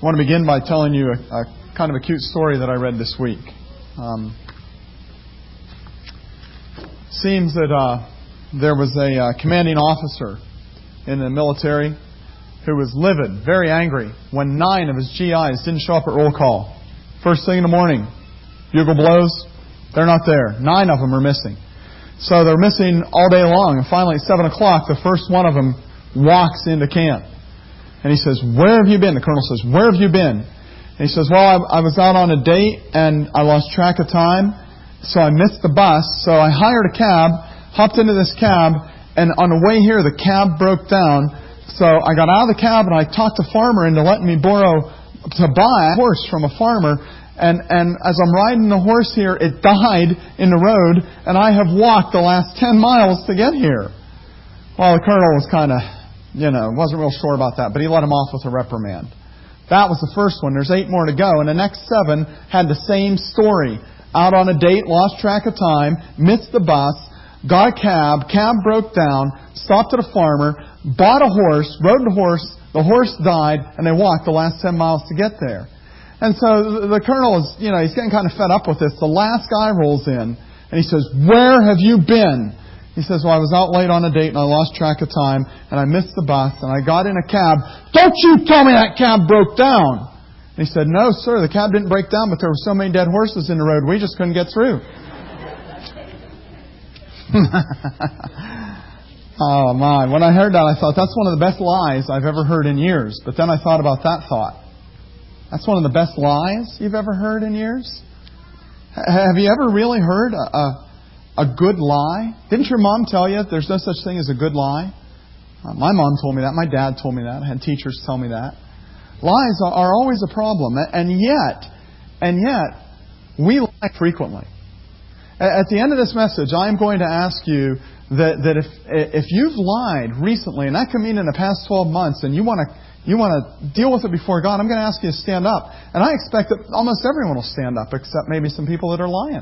I want to begin by telling you a kind of a cute story that I read this week. Seems that there was a commanding officer in the military who was livid, very angry, when 9 of his GIs didn't show up at roll call. First thing in the morning, bugle blows, they're not there. 9 of them are missing. So they're missing all day long, and finally at 7 o'clock, the first one of them walks into camp. And he says, "Where have you been?" The colonel says, "Where have you been?" And he says, "Well, I was out on a date and I lost track of time, so I missed the bus. So I hired a cab, hopped into this cab, and on the way here, the cab broke down. So I got out of the cab and I talked a farmer into letting me to buy a horse from a farmer. And as I'm riding the horse here, it died in the road, and I have walked the last 10 miles to get here." Well, the colonel was kind of, wasn't real sure about that, but he let him off with a reprimand. That was the first one. There's 8 more to go, and the next 7 had the same story. Out on a date, lost track of time, missed the bus, got a cab broke down, stopped at a farmer, bought a horse, rode the horse died, and they walked the last 10 miles to get there. And so the colonel is, he's getting kind of fed up with this. The last guy rolls in, and he says, "Where have you been?" He says, "Well, I was out late on a date and I lost track of time and I missed the bus and I got in a cab." "Don't you tell me that cab broke down!" And he said, "No, sir, the cab didn't break down, but there were so many dead horses in the road, we just couldn't get through." Oh, my. When I heard that, I thought, that's one of the best lies I've ever heard in years. But then I thought about that thought. That's one of the best lies you've ever heard in years? Have you ever really heard a good lie? Didn't your mom tell you there's no such thing as a good lie? My mom told me that. My dad told me that. I had teachers tell me that. Lies are always a problem. And yet, we lie frequently. At the end of this message, I am going to ask you that if you've lied recently, and that can mean in the past 12 months, and you want to deal with it before God, I'm going to ask you to stand up. And I expect that almost everyone will stand up, except maybe some people that are lying.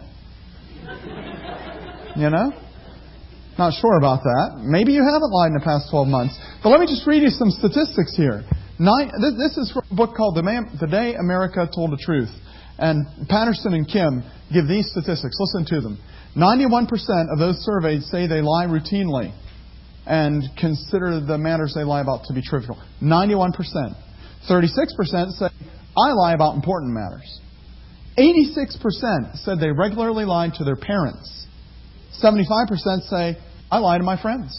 Not sure about that. Maybe you haven't lied in the past 12 months. But let me just read you some statistics here. This is from a book called The Day America Told the Truth. And Patterson and Kim give these statistics. Listen to them. 91% of those surveyed say they lie routinely and consider the matters they lie about to be trivial. 91%. 36% say, "I lie about important matters." 86% said they regularly lie to their parents. 75% say, "I lie to my friends."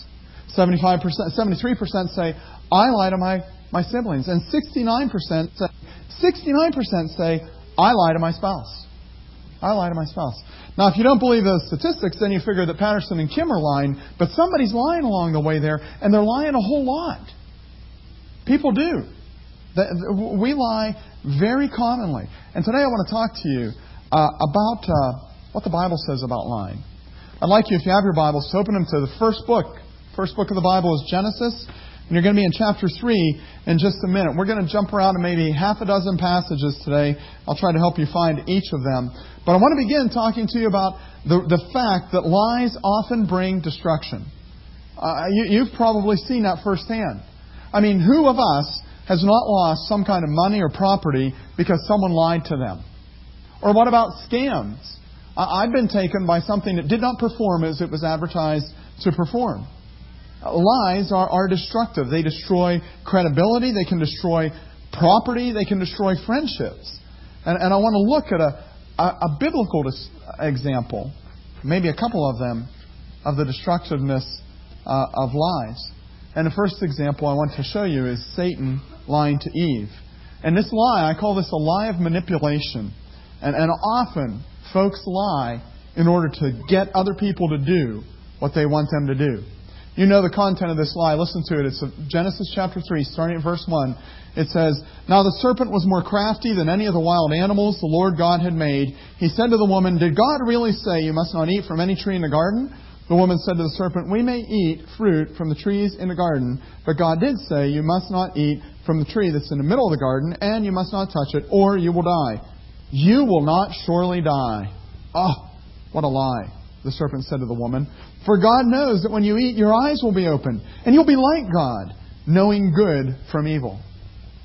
73% say, "I lie to my siblings." And 69% say, "I lie to my spouse." I lie to my spouse. Now, if you don't believe those statistics, then you figure that Patterson and Kim are lying, but somebody's lying along the way there, and they're lying a whole lot. People do. We lie very commonly. And today I want to talk to you about what the Bible says about lying. I'd like you, if you have your Bibles, to open them to the first book. First book of the Bible is Genesis. And you're going to be in chapter 3 in just a minute. We're going to jump around to maybe half a dozen passages today. I'll try to help you find each of them. But I want to begin talking to you about the fact that lies often bring destruction. You've probably seen that firsthand. I mean, who of us has not lost some kind of money or property because someone lied to them? Or what about scams? I've been taken by something that did not perform as it was advertised to perform. Lies are destructive. They destroy credibility. They can destroy property. They can destroy friendships. And I want to look at a biblical example, maybe a couple of them, of the destructiveness of lies. And the first example I want to show you is Satan lying to Eve. And this lie, I call this a lie of manipulation. And often folks lie in order to get other people to do what they want them to do. You know the content of this lie. Listen to it. It's Genesis chapter 3, starting at verse 1. It says, "Now the serpent was more crafty than any of the wild animals the Lord God had made. He said to the woman, 'Did God really say you must not eat from any tree in the garden?' The woman said to the serpent, 'We may eat fruit from the trees in the garden, but God did say you must not eat from the tree that's in the middle of the garden, and you must not touch it, or you will die.' 'You will not surely die.' Oh, what a lie. The serpent said to the woman, 'For God knows that when you eat, your eyes will be opened, and you'll be like God, knowing good from evil.'"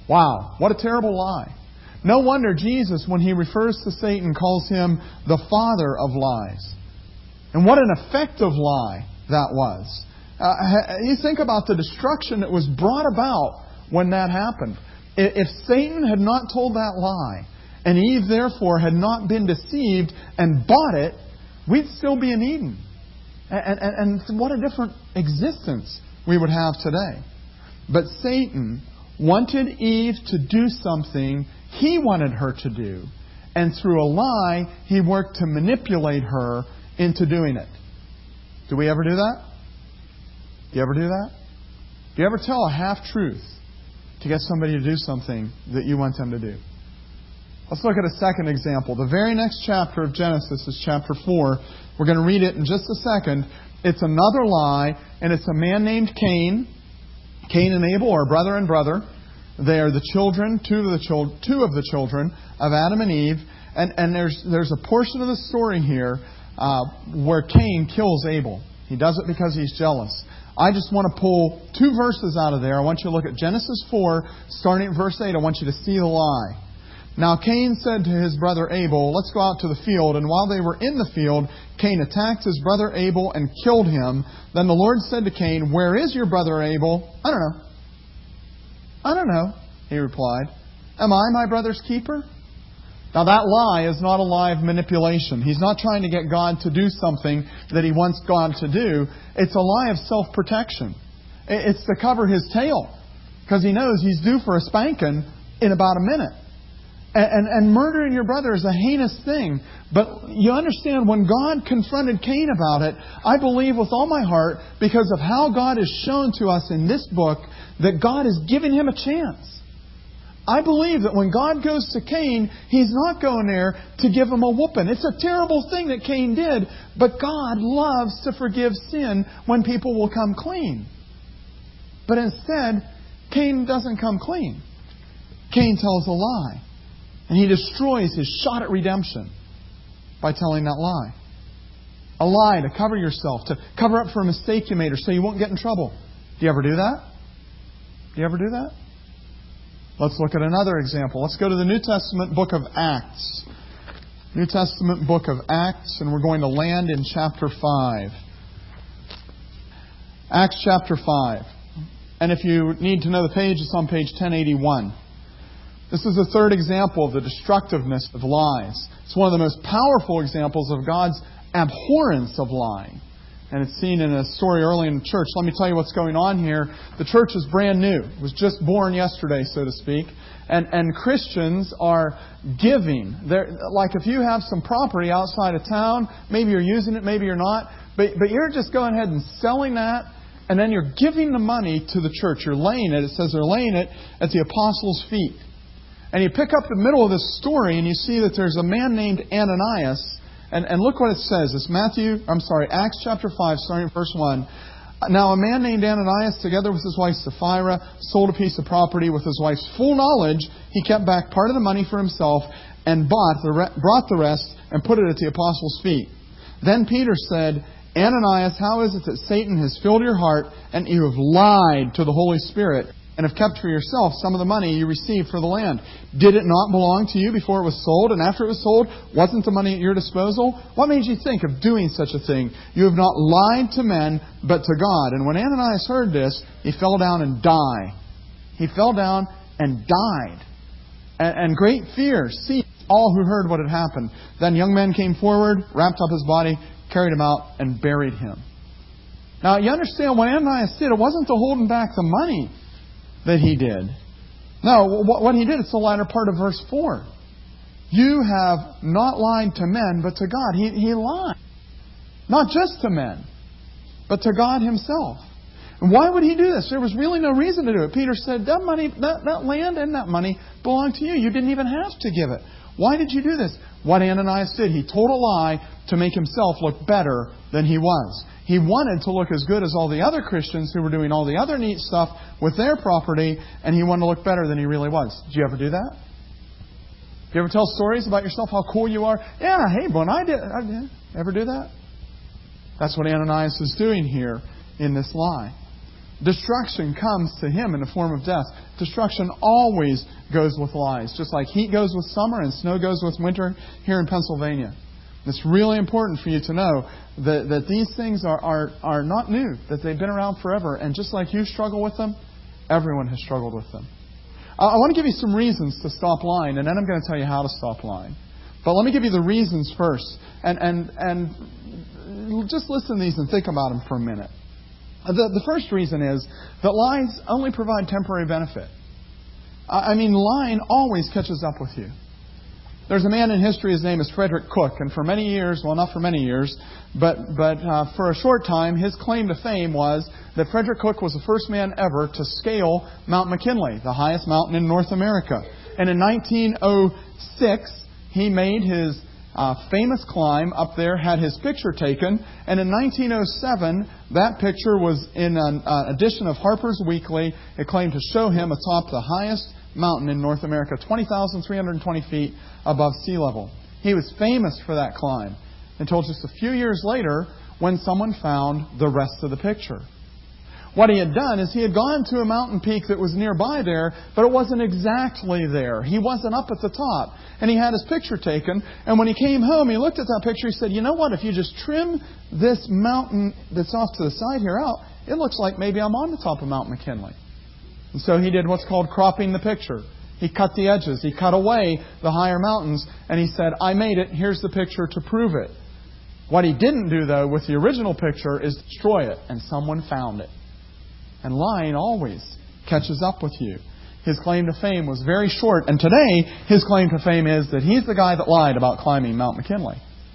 Wow, what a terrible lie. No wonder Jesus, when He refers to Satan, calls him the father of lies. And what an effective lie that was. You think about the destruction that was brought about when that happened. If Satan had not told that lie, and Eve therefore had not been deceived and bought it, we'd still be in Eden. And what a different existence we would have today. But Satan wanted Eve to do something he wanted her to do. And through a lie, he worked to manipulate her into doing it. Do we ever do that? Do you ever do that? Do you ever tell a half-truth to get somebody to do something that you want them to do? Let's look at a second example. The very next chapter of Genesis is chapter 4. We're going to read it in just a second. It's another lie, and it's a man named Cain. Cain and Abel are brother and brother. They are the children, two of the children of Adam and Eve. And there's a portion of the story here where Cain kills Abel. He does it because he's jealous. I just want to pull 2 verses out of there. I want you to look at Genesis 4, starting at verse 8. I want you to see the lie. Now Cain said to his brother Abel, let's go out to the field. And while they were in the field, Cain attacked his brother Abel and killed him. Then the Lord said to Cain, where is your brother Abel? I don't know, he replied. Am I my brother's keeper? Now that lie is not a lie of manipulation. He's not trying to get God to do something that he wants God to do. It's a lie of self-protection. It's to cover his tail, because he knows he's due for a spanking in about a minute. And murdering your brother is a heinous thing. But you understand, when God confronted Cain about it, I believe with all my heart, because of how God has shown to us in this book, that God is giving him a chance. I believe that when God goes to Cain, He's not going there to give him a whooping. It's a terrible thing that Cain did, but God loves to forgive sin when people will come clean. But instead, Cain doesn't come clean. Cain tells a lie. And he destroys his shot at redemption by telling that lie. A lie to cover yourself, to cover up for a mistake you made, or so you won't get in trouble. Do you ever do that? Do you ever do that? Let's look at another example. Let's go to the New Testament book of Acts. New Testament book of Acts, and we're going to land in chapter 5. Acts chapter 5. And if you need to know the page, it's on page 1081. This is the third example of the destructiveness of lies. It's one of the most powerful examples of God's abhorrence of lying. And it's seen in a story early in the church. Let me tell you what's going on here. The church is brand new. It was just born yesterday, so to speak. And Christians are giving. Like if you have some property outside of town, maybe you're using it, maybe you're not. But you're just going ahead and selling that. And then you're giving the money to the church. You're laying it. It says they're laying it at the apostles' feet. And you pick up the middle of this story and you see that there's a man named Ananias. And look what it says. It's Acts chapter 5, starting at verse 1. Now a man named Ananias, together with his wife Sapphira, sold a piece of property. With his wife's full knowledge, he kept back part of the money for himself and brought the rest and put it at the apostles' feet. Then Peter said, Ananias, how is it that Satan has filled your heart and you have lied to the Holy Spirit and have kept for yourself some of the money you received for the land? Did it not belong to you before it was sold? And after it was sold, wasn't the money at your disposal? What made you think of doing such a thing? You have not lied to men, but to God. And when Ananias heard this, he fell down and died. He fell down and died. And great fear seized all who heard what had happened. Then young men came forward, wrapped up his body, carried him out, and buried him. Now, you understand what Ananias did. It wasn't to hold him back the money that he did. No, what he did, it's the latter part of verse 4. You have not lied to men, but to God. He lied. Not just to men, but to God Himself. And why would he do this? There was really no reason to do it. Peter said, that money, that land and that money belonged to you. You didn't even have to give it. Why did you do this? What Ananias did, he told a lie to make himself look better than he was. He wanted to look as good as all the other Christians who were doing all the other neat stuff with their property, and he wanted to look better than he really was. Did you ever do that? Do you ever tell stories about yourself, how cool you are? Yeah, hey, when I did. Ever do that? That's what Ananias is doing here in this lie. destruction comes to him in the form of death. Destruction always goes with lies, just like heat goes with summer and snow goes with winter here in Pennsylvania. It's really important for you to know that these things are not new, that they've been around forever. And just like you struggle with them, everyone has struggled with them. I want to give you some reasons to stop lying, and then I'm going to tell you how to stop lying. But let me give you the reasons first. And just listen to these and think about them for a minute. The first reason is that lies only provide temporary benefit. Lying always catches up with you. There's a man in history, his name is Frederick Cook, and for many years, well, not for many years, but for a short time, his claim to fame was that Frederick Cook was the first man ever to scale Mount McKinley, the highest mountain in North America. And in 1906, he made his famous climb up there, had his picture taken, and in 1907, that picture was in an edition of Harper's Weekly. It claimed to show him atop the highest mountain in North America, 20,320 feet above sea level. He was famous for that climb until just a few years later when someone found the rest of the picture. What he had done is he had gone to a mountain peak that was nearby there, but it wasn't exactly there. He wasn't up at the top. And he had his picture taken, and when he came home, he looked at that picture, he said, you know what, if you just trim this mountain that's off to the side here out, it looks like maybe I'm on the top of Mount McKinley. And so he did what's called cropping the picture. He cut the edges. He cut away the higher mountains. And he said, I made it. Here's the picture to prove it. What he didn't do, though, with the original picture is destroy it. And someone found it. And lying always catches up with you. His claim to fame was very short. And today, his claim to fame is that he's the guy that lied about climbing Mount McKinley.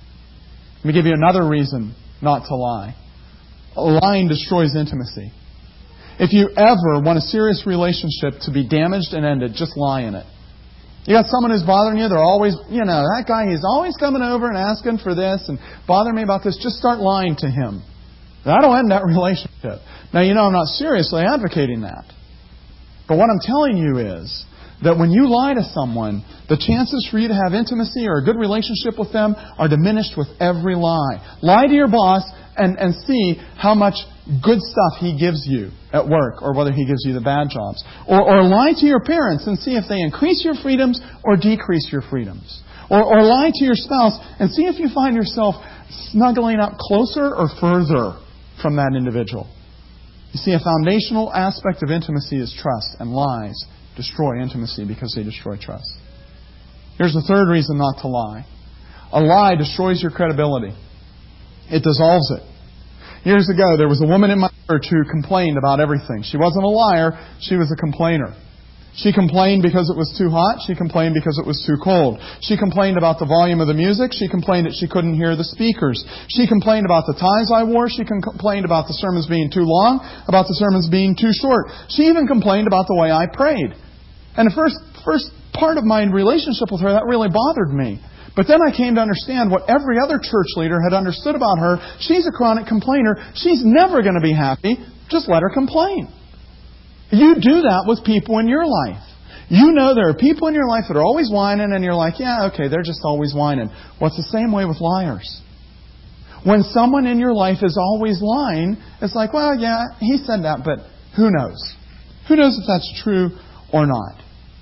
Let me give you another reason not to lie. Lying destroys intimacy. If you ever want a serious relationship to be damaged and ended, just lie in it. You got someone who's bothering you, they're always, that guy, he's always coming over and asking for this and bothering me about this. Just start lying to him. That'll end that relationship. Now, I'm not seriously advocating that. But what I'm telling you is that when you lie to someone, the chances for you to have intimacy or a good relationship with them are diminished with every lie. Lie to your boss and see how much good stuff he gives you at work, or whether he gives you the bad jobs. Or lie to your parents and see if they increase your freedoms or decrease your freedoms. Or lie to your spouse and see if you find yourself snuggling up closer or further from that individual. You see, a foundational aspect of intimacy is trust, and lies destroy intimacy because they destroy trust. Here's the third reason not to lie. A lie destroys your credibility. It dissolves it. Years ago, there was a woman in my church who complained about everything. She wasn't a liar. She was a complainer. She complained because it was too hot. She complained because it was too cold. She complained about the volume of the music. She complained that she couldn't hear the speakers. She complained about the ties I wore. She complained about the sermons being too long, about the sermons being too short. She even complained about the way I prayed. And the first part of my relationship with her, that really bothered me. But then I came to understand what every other church leader had understood about her. She's a chronic complainer. She's never going to be happy. Just let her complain. You do that with people in your life. You know there are people in your life that are always whining, and you're like, yeah, okay, they're just always whining. Well, it's the same way with liars. When someone in your life is always lying, it's like, well, yeah, he said that, but who knows? Who knows if that's true or not?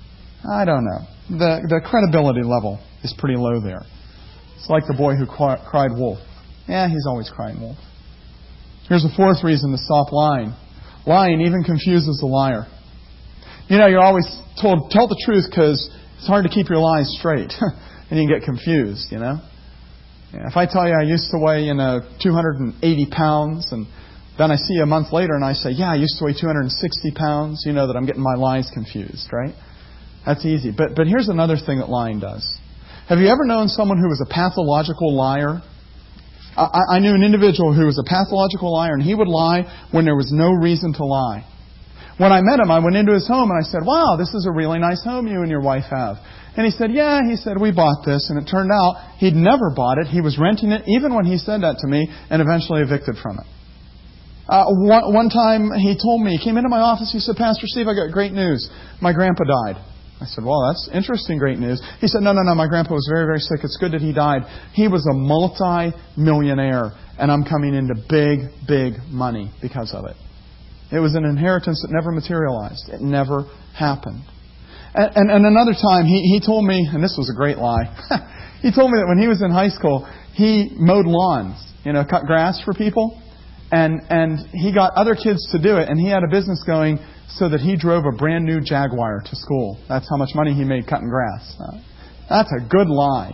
I don't know. The credibility level is pretty low there. It's like the boy who cried wolf. Yeah, he's always crying wolf. Here's a fourth reason to stop lying. Lying even confuses the liar. You're always told, tell the truth because it's hard to keep your lies straight. And you can get confused, Yeah, if I tell you I used to weigh, 280 pounds, and then I see you a month later and I say, yeah, I used to weigh 260 pounds, you know that I'm getting my lies confused, right? That's easy. But here's another thing that lying does. Have you ever known someone who was a pathological liar? I knew an individual who was a pathological liar, and he would lie when there was no reason to lie. When I met him, I went into his home and I said, wow, this is a really nice home you and your wife have. And he said, yeah, we bought this. And it turned out he'd never bought it. He was renting it even when he said that to me, and eventually evicted from it. One time he told me, he came into my office, he said, Pastor Steve, I got great news. My grandpa died. I said, well, that's interesting, great news. He said, no, my grandpa was very, very sick. It's good that he died. He was a multi-millionaire, and I'm coming into big, big money because of it. It was an inheritance that never materialized. It never happened. And another time, he told me, and this was a great lie, he told me that when he was in high school, he mowed lawns, cut grass for people. And he got other kids to do it, and he had a business going so that he drove a brand new Jaguar to school. That's how much money he made cutting grass. That's a good lie,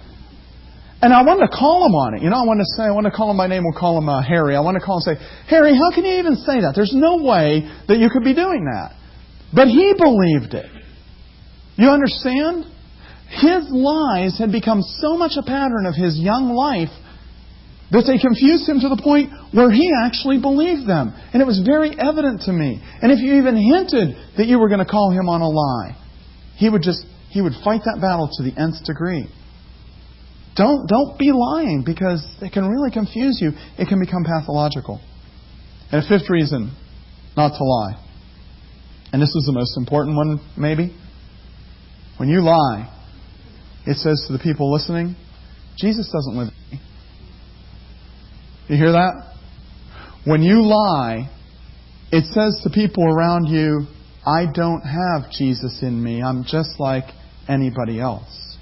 And I wanted to call him on it. I wanted to call him by name. We'll call him Harry. I wanted to call him and say, Harry, how can you even say that? There's no way that you could be doing that. But he believed it. You understand? His lies had become so much a pattern of his young life that they confused him to the point where he actually believed them. And it was very evident to me. And if you even hinted that you were going to call him on a lie, he would fight that battle to the nth degree. Don't be lying, because it can really confuse you. It can become pathological. And a fifth reason not to lie. And this is the most important one, maybe. When you lie, it says to the people listening, Jesus doesn't live in me. You hear that? When you lie, it says to people around you, I don't have Jesus in me. I'm just like anybody else.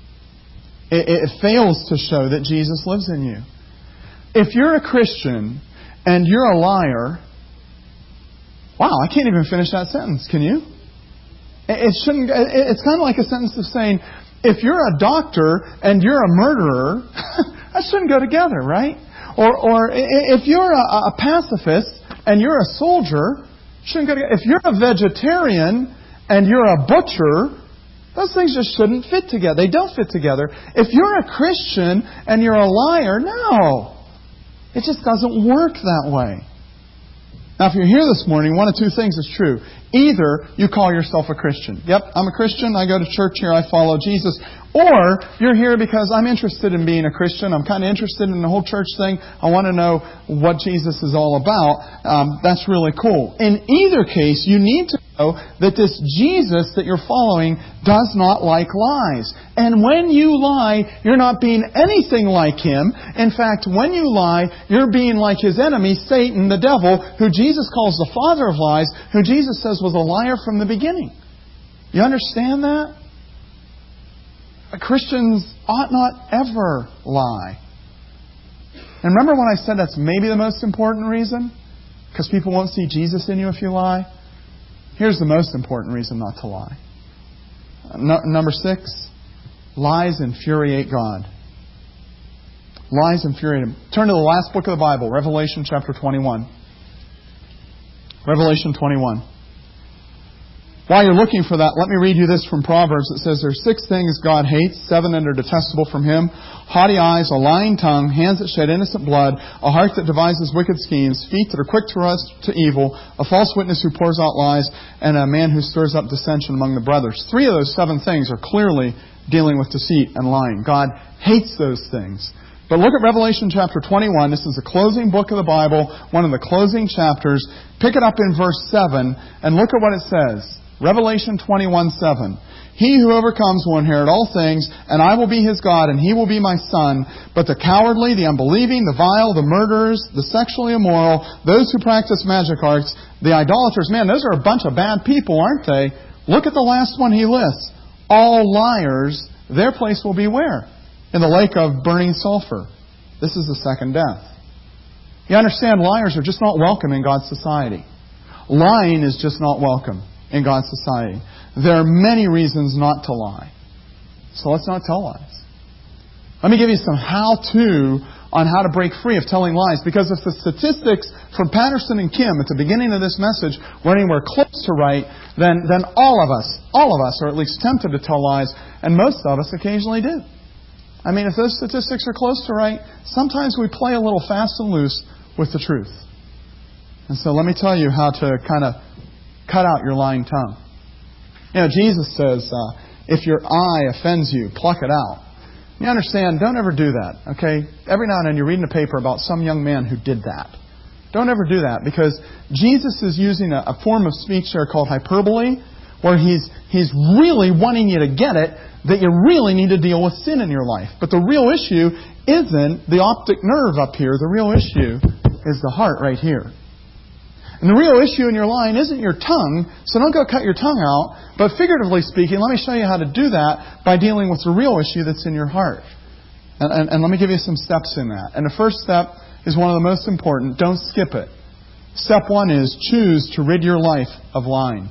It fails to show that Jesus lives in you. If you're a Christian and you're a liar, wow, I can't even finish that sentence. Can you? It's kind of like a sentence of saying, if you're a doctor and you're a murderer, that shouldn't go together, right? Or if you're a pacifist and you're a soldier, shouldn't go together. If you're a vegetarian and you're a butcher, those things just shouldn't fit together. They don't fit together. If you're a Christian and you're a liar, no. It just doesn't work that way. Now, if you're here this morning, one of two things is true. Either you call yourself a Christian. Yep, I'm a Christian. I go to church here. I follow Jesus. Or you're here because I'm interested in being a Christian. I'm kind of interested in the whole church thing. I want to know what Jesus is all about. That's really cool. In either case, you need to know that this Jesus that you're following does not like lies. And when you lie, you're not being anything like Him. In fact, when you lie, you're being like His enemy, Satan, the devil, who Jesus calls the father of lies, who Jesus says was a liar from the beginning. You understand that? Christians ought not ever lie. And remember when I said that's maybe the most important reason? Because people won't see Jesus in you if you lie? Here's the most important reason not to lie. Number 6, lies infuriate God. Lies infuriate Him. Turn to the last book of the Bible, Revelation chapter 21. Revelation 21. While you're looking for that, let me read you this from Proverbs. It says, there are 6 things God hates, 7 that are detestable from Him: haughty eyes, a lying tongue, hands that shed innocent blood, a heart that devises wicked schemes, feet that are quick to rush to evil, a false witness who pours out lies, and a man who stirs up dissension among the brothers. 3 of those 7 things are clearly dealing with deceit and lying. God hates those things. But look at Revelation chapter 21. This is the closing book of the Bible, one of the closing chapters. Pick it up in verse 7 and look at what it says. Revelation 21:7. He who overcomes will inherit all things, and I will be his God, and he will be my son. But the cowardly, the unbelieving, the vile, the murderers, the sexually immoral, those who practice magic arts, the idolaters, man, those are a bunch of bad people, aren't they? Look at the last one he lists. All liars, their place will be where? In the lake of burning sulfur. This is the second death. You understand, liars are just not welcome in God's society. Lying is just not welcome in God's society. There are many reasons not to lie. So let's not tell lies. Let me give you some how-to on how to break free of telling lies. Because if the statistics from Patterson and Kim at the beginning of this message were anywhere close to right, then all of us are at least tempted to tell lies, and most of us occasionally do. I mean, if those statistics are close to right, sometimes we play a little fast and loose with the truth. And so let me tell you how to kind of cut out your lying tongue. Jesus says, if your eye offends you, pluck it out. You understand, don't ever do that, okay? Every now and then you're reading a paper about some young man who did that. Don't ever do that, because Jesus is using a form of speech there called hyperbole, where He's really wanting you to get it, that you really need to deal with sin in your life. But the real issue isn't the optic nerve up here. The real issue is the heart right here. And the real issue in your lying isn't your tongue, so don't go cut your tongue out. But figuratively speaking, let me show you how to do that by dealing with the real issue that's in your heart. And let me give you some steps in that. And the first step is one of the most important. Don't skip it. Step 1 is choose to rid your life of lying.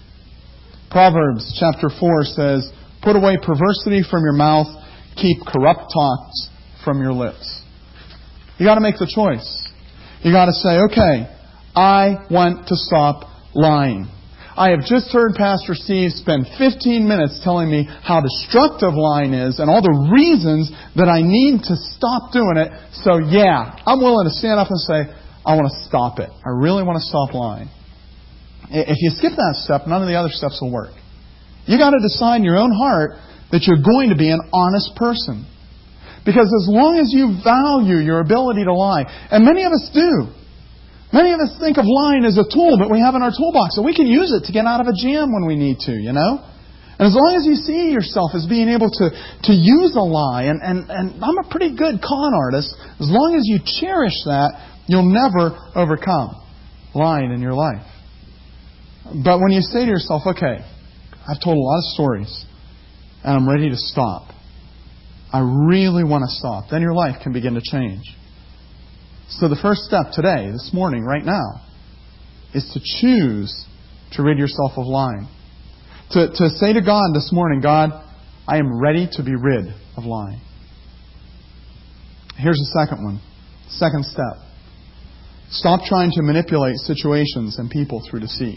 Proverbs chapter 4 says, "Put away perversity from your mouth, keep corrupt talks from your lips." You got to make the choice. You got to say, okay, I want to stop lying. I have just heard Pastor Steve spend 15 minutes telling me how destructive lying is and all the reasons that I need to stop doing it. So yeah, I'm willing to stand up and say, I want to stop it. I really want to stop lying. If you skip that step, none of the other steps will work. You got to decide in your own heart that you're going to be an honest person. Because as long as you value your ability to lie, and many of us do, many of us think of lying as a tool that we have in our toolbox, so we can use it to get out of a jam when we need to, you know? And as long as you see yourself as being able to use a lie, and I'm a pretty good con artist, as long as you cherish that, you'll never overcome lying in your life. But when you say to yourself, okay, I've told a lot of stories, and I'm ready to stop. I really want to stop. Then your life can begin to change. So the first step today, this morning, right now, is to choose to rid yourself of lying. To say to God this morning, God, I am ready to be rid of lying. Here's the second one. Second step. Stop trying to manipulate situations and people through deceit.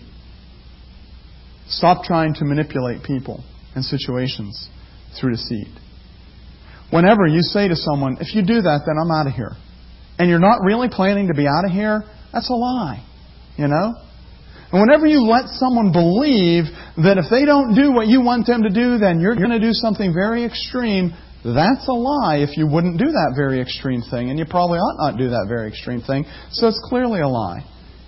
Stop trying to manipulate people and situations through deceit. Whenever you say to someone, if you do that, then I'm out of here, and you're not really planning to be out of here, that's a lie, you know? And whenever you let someone believe that if they don't do what you want them to do, then you're going to do something very extreme, that's a lie if you wouldn't do that very extreme thing, and you probably ought not do that very extreme thing, so it's clearly a lie.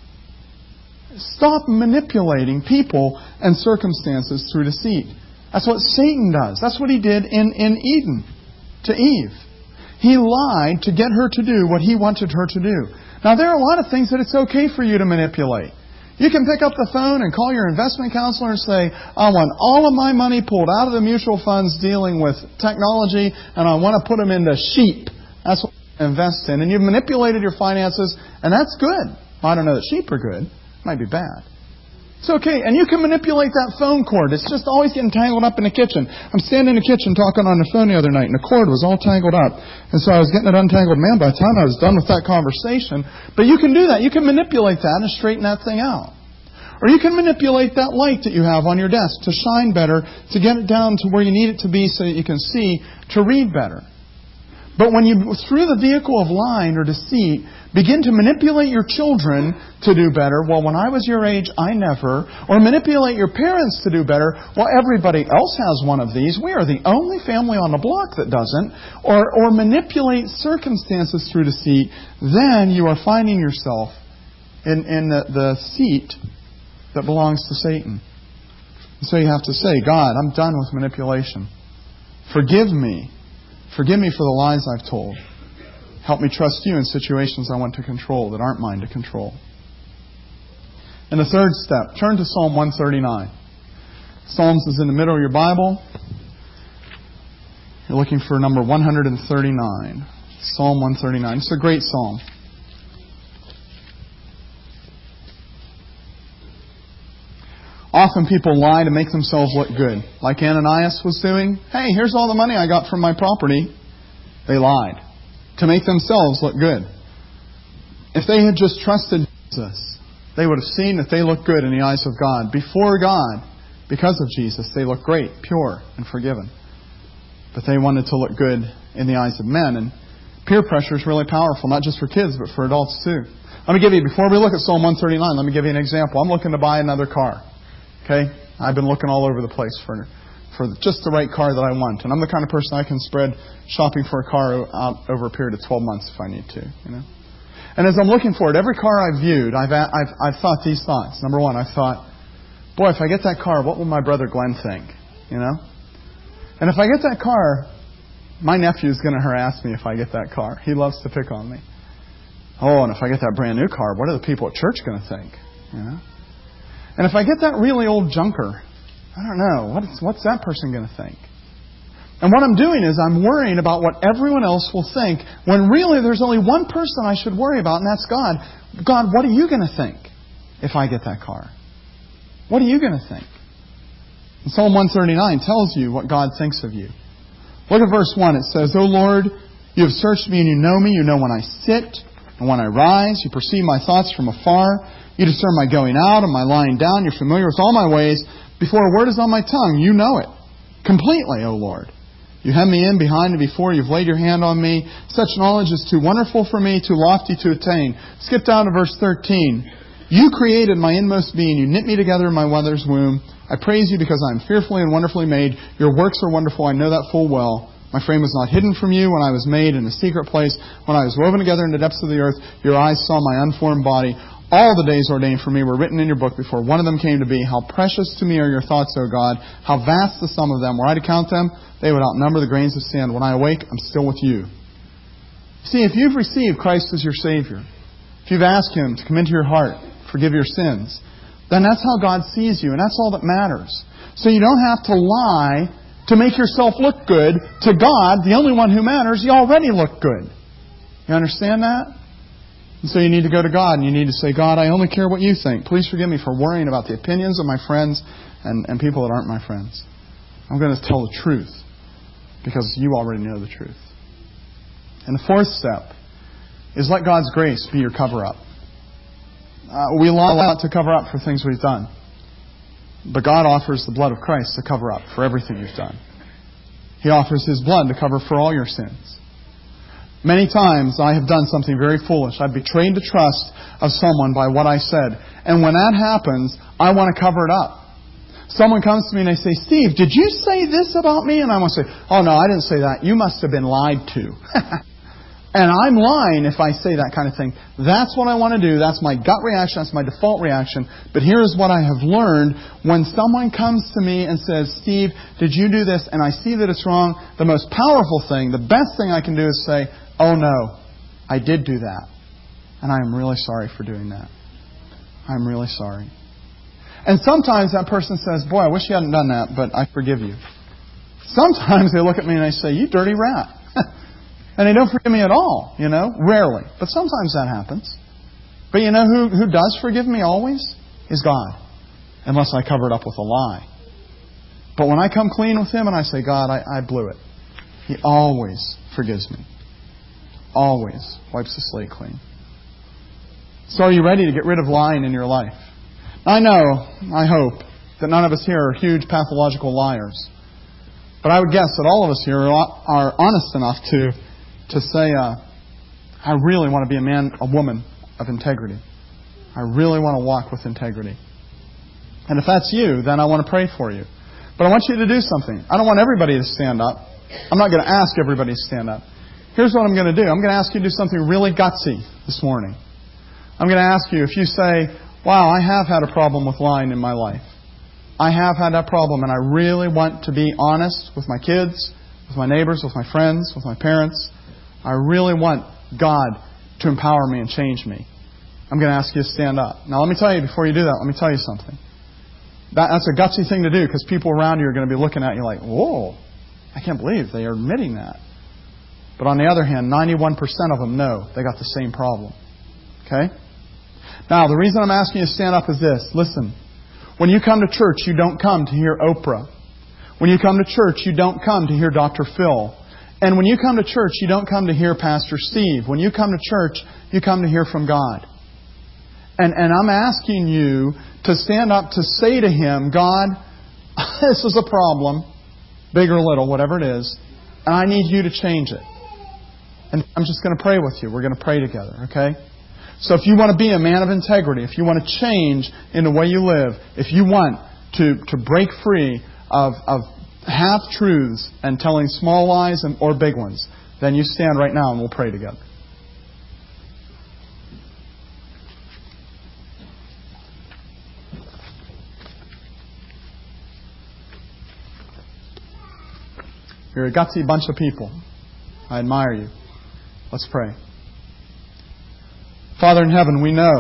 Stop manipulating people and circumstances through deceit. That's what Satan does. That's what he did in Eden to Eve. He lied to get her to do what he wanted her to do. Now, there are a lot of things that it's okay for you to manipulate. You can pick up the phone and call your investment counselor and say, I want all of my money pulled out of the mutual funds dealing with technology, and I want to put them into sheep. That's what I invest in. And you've manipulated your finances, and that's good. I don't know that sheep are good. It might be bad. It's okay. And you can manipulate that phone cord. It's just always getting tangled up in the kitchen. I'm standing in the kitchen talking on the phone the other night, and the cord was all tangled up. And so I was getting it untangled. Man, by the time I was done with that conversation. But you can do that. You can manipulate that and straighten that thing out. Or you can manipulate that light that you have on your desk to shine better, to get it down to where you need it to be so that you can see, to read better. But when you, through the vehicle of lying or deceit, begin to manipulate your children to do better, well, when I was your age, I never. Or manipulate your parents to do better, well, everybody else has one of these. We are the only family on the block that doesn't. Or manipulate circumstances through deceit, then you are finding yourself in the seat that belongs to Satan. And so you have to say, God, I'm done with manipulation. Forgive me. Forgive me for the lies I've told. Help me trust you in situations I want to control that aren't mine to control. And the third step, turn to Psalm 139. Psalms is in the middle of your Bible. You're looking for number 139. Psalm 139. It's a great psalm. Often people lie to make themselves look good. Like Ananias was doing. Hey, here's all the money I got from my property. They lied to make themselves look good. If they had just trusted Jesus, they would have seen that they looked good in the eyes of God. Before God, because of Jesus, they looked great, pure, and forgiven. But they wanted to look good in the eyes of men. And peer pressure is really powerful, not just for kids, but for adults too. Let me give you, before we look at Psalm 139, let me give you an example. I'm looking to buy another car. Okay? I've been looking all over the place for just the right car that I want. And I'm the kind of person I can spread shopping for a car out over a period of 12 months if I need to. You know? And as I'm looking for it, every car I've viewed, I've thought these thoughts. Number one, I thought, boy, if I get that car, what will my brother Glenn think? You know? And if I get that car, my nephew's going to harass me if I get that car. He loves to pick on me. Oh, and if I get that brand new car, what are the people at church going to think? You know? And if I get that really old junker, I don't know, what's that person going to think? And what I'm doing is I'm worrying about what everyone else will think, when really there's only one person I should worry about, and that's God. God, what are you going to think if I get that car? What are you going to think? And Psalm 139 tells you what God thinks of you. Look at verse 1. It says, O Lord, you have searched me and you know me. You know when I sit and when I rise. You perceive my thoughts from afar. You discern my going out and my lying down. You're familiar with all my ways. Before a word is on my tongue, you know it completely, O Lord. You hem me in behind and before. You've laid your hand on me. Such knowledge is too wonderful for me, too lofty to attain. Skip down to verse 13. You created my inmost being. You knit me together in my mother's womb. I praise you because I am fearfully and wonderfully made. Your works are wonderful. I know that full well. My frame was not hidden from you when I was made in a secret place. When I was woven together in the depths of the earth, your eyes saw my unformed body. All the days ordained for me were written in your book before one of them came to be. How precious to me are your thoughts, O God. How vast the sum of them. Were I to count them, they would outnumber the grains of sand. When I awake, I'm still with you. See, if you've received Christ as your Savior, if you've asked Him to come into your heart, forgive your sins, then that's how God sees you, and that's all that matters. So you don't have to lie to make yourself look good to God, the only one who matters. You already look good. You understand that? And so you need to go to God and you need to say, God, I only care what you think. Please forgive me for worrying about the opinions of my friends and people that aren't my friends. I'm going to tell the truth because you already know the truth. And the fourth step is let God's grace be your cover-up. We lie a lot to cover up for things we've done. But God offers the blood of Christ to cover up for everything you've done. He offers His blood to cover for all your sins. Many times I have done something very foolish. I've betrayed the trust of someone by what I said. And when that happens, I want to cover it up. Someone comes to me and they say, Steve, did you say this about me? And I want to say, oh no, I didn't say that. You must have been lied to. And I'm lying if I say that kind of thing. That's what I want to do. That's my gut reaction. That's my default reaction. But here is what I have learned. When someone comes to me and says, Steve, did you do this? And I see that it's wrong. The most powerful thing, the best thing I can do is say, oh no, I did do that. And I am really sorry for doing that. I'm really sorry. And sometimes that person says, boy, I wish you hadn't done that, but I forgive you. Sometimes they look at me and they say, you dirty rat. And they don't forgive me at all, rarely. But sometimes that happens. But you know who does forgive me always? Is God. Unless I cover it up with a lie. But when I come clean with Him and I say, God, I blew it, He always forgives me. Always wipes the slate clean. So are you ready to get rid of lying in your life? I hope, that none of us here are huge pathological liars. But I would guess that all of us here are honest enough to say, I really want to be a woman of integrity. I really want to walk with integrity. And if that's you, then I want to pray for you. But I want you to do something. I don't want everybody to stand up. I'm not going to ask everybody to stand up. Here's what I'm going to do. I'm going to ask you to do something really gutsy this morning. I'm going to ask you, if you say, wow, I have had a problem with lying in my life. I have had that problem, and I really want to be honest with my kids, with my neighbors, with my friends, with my parents. I really want God to empower me and change me. I'm going to ask you to stand up. Now, let me tell you, before you do that, let me tell you something. That's a gutsy thing to do, because people around you are going to be looking at you like, whoa, I can't believe they are admitting that. But on the other hand, 91% of them know they got the same problem. Okay? Now, the reason I'm asking you to stand up is this. Listen, when you come to church, you don't come to hear Oprah. When you come to church, you don't come to hear Dr. Phil. And when you come to church, you don't come to hear Pastor Steve. When you come to church, you come to hear from God. And I'm asking you to stand up to say to Him, God, this is a problem, big or little, whatever it is, and I need you to change it. And I'm just going to pray with you. We're going to pray together, okay? So if you want to be a man of integrity, if you want to change in the way you live, if you want to break free of half-truths and telling small lies or big ones, then you stand right now and we'll pray together. You're a gutsy bunch of people. I admire you. Let's pray. Father in heaven, we know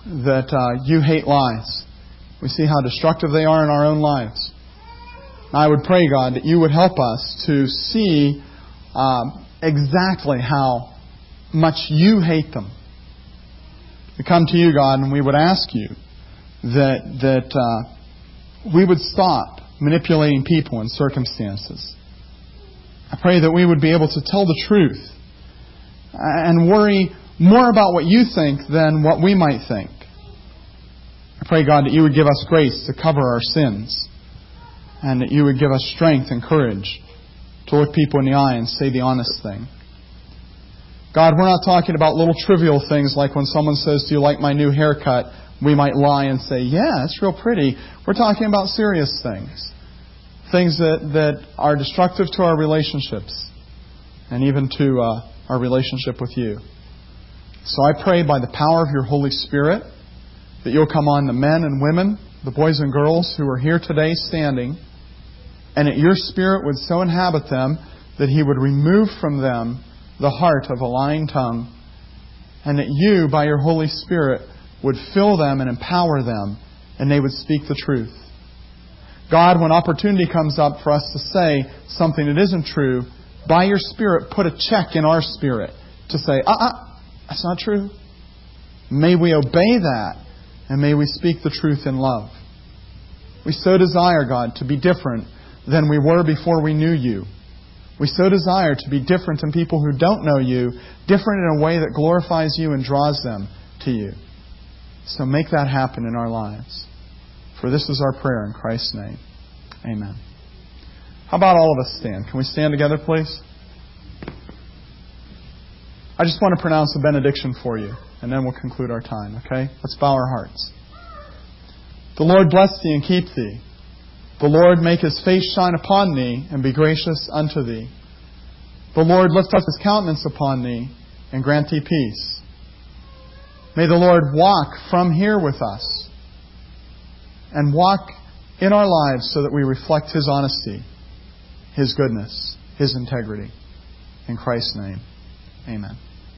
that You hate lies. We see how destructive they are in our own lives. I would pray, God, that You would help us to see exactly how much You hate them. We come to You, God, and we would ask You that we would stop manipulating people and circumstances. I pray that we would be able to tell the truth and worry more about what You think than what we might think. I pray, God, that You would give us grace to cover our sins, and that You would give us strength and courage to look people in the eye and say the honest thing. God, we're not talking about little trivial things like when someone says, "Do you like my new haircut?" We might lie and say, "Yeah, it's real pretty." We're talking about serious things. Things that are destructive to our relationships and even to our relationship with You. So I pray by the power of Your Holy Spirit that You'll come on the men and women, the boys and girls who are here today standing, and that Your Spirit would so inhabit them that He would remove from them the heart of a lying tongue, and that You, by Your Holy Spirit, would fill them and empower them, and they would speak the truth. God, when opportunity comes up for us to say something that isn't true, by Your Spirit, put a check in our spirit to say, that's not true. May we obey that, and may we speak the truth in love. We so desire, God, to be different than we were before we knew You. We so desire to be different than people who don't know You, different in a way that glorifies You and draws them to You. So make that happen in our lives. For this is our prayer in Christ's name. Amen. How about all of us stand? Can we stand together, please? I just want to pronounce a benediction for you, and then we'll conclude our time, okay? Let's bow our hearts. The Lord bless thee and keep thee. The Lord make His face shine upon thee and be gracious unto thee. The Lord lift up His countenance upon thee and grant thee peace. May the Lord walk from here with us and walk in our lives so that we reflect His honesty, His goodness, His integrity. In Christ's name, amen.